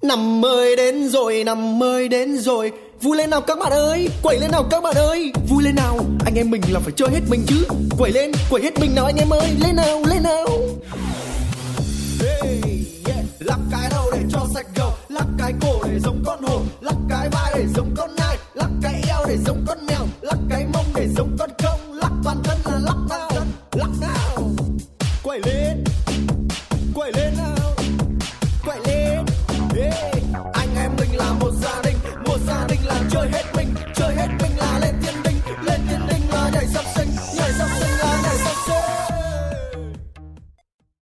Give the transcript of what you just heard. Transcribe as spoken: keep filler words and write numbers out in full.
Năm mới đến rồi, năm mới đến rồi, vui lên nào các bạn ơi, quẩy lên nào các bạn ơi, vui lên nào, anh em mình là phải chơi hết mình chứ, quẩy lên, quẩy hết mình nào anh em ơi, lên nào, lên nào.